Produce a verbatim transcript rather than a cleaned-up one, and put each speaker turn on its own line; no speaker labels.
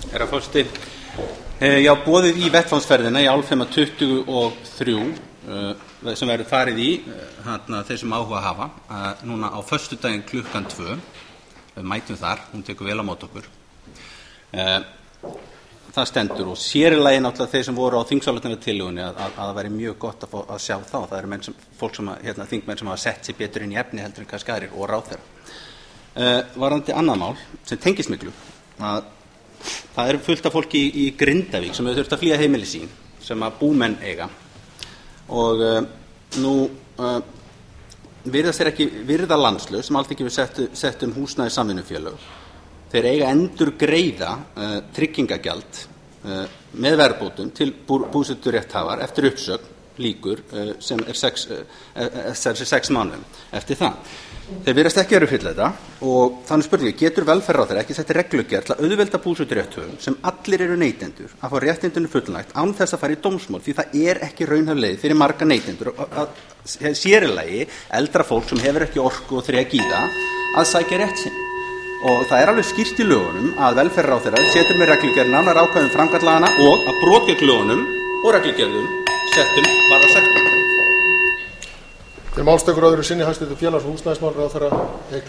Herra forseti, ég á boðið í vettvangsferðina í Álfheima tuttugu og þrjú sem verður farið í hana, þeir sem áhuga hafa núna á föstudaginn klukkan tvö. Við mætum þar, hún tekur vel á móti okkur. Það stendur og sér í lagi náttúrulega þeir sem voru á þingsályktunartillögunni að, að, að það væri mjög gott að, fá, að sjá þá. Það eru menn sem, fólk sem, hérna, þingmenn sem hafa sett sér betur inn í efni heldur en kannski aðrir og ráðherra. Varðandi annað mál sem tengist miklu að það er fullt af fólki í, í Grindavík sem hefur þurft að flýja heimili sín sem að búmenn eiga og uh, nú uh, virðast þeir ekki virða landslög sem allt ekki við sett, sett um húsnæði samvinnufélög. Þeir eiga endur greiða uh, tryggingagjald uh, með verðbótum til bú, búseturétthafar eftir uppsögn líkur uh, sem er sex, uh, sex mánuðum eftir það. Þeir virðast ekki að uppfylla þetta og þannig spurningu, getur velferðarráðherra ekki setti reglugerð til að auðvelda búseturétthöfum sem allir eru neytendur að fá réttindunum fullnægt án þess að fara í dómsmál því það er ekki raunhæf leið fyrir marga neytendur að sér í lagi eldra fólk sem hefur ekki orku og þrek í það að sækja rétt sinn. Og það er alveg skýrt í lögunum að velferðarráðherra setur með reglugerð nánar ákvæðum framkvæmdalagana og að brot gegn lögunum og reglugerðum settum varða sektum.
Til málstökur öðru sinni hæstvirtur félags- og húsnæðismálaráðherra